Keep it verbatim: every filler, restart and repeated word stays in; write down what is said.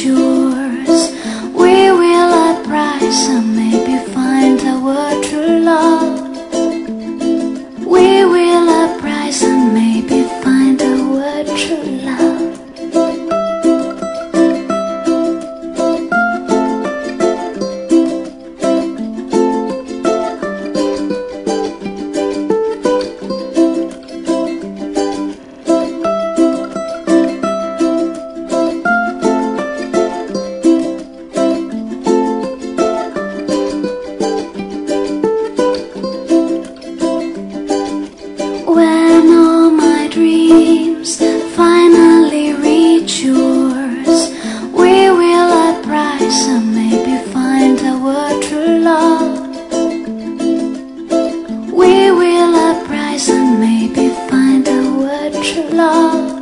yours, we will uprise and maybe find our true love. We will uprise and maybe find our true love. When all my dreams finally reach yours, we will uprise and maybe find our true love. We will uprise and maybe find our true love.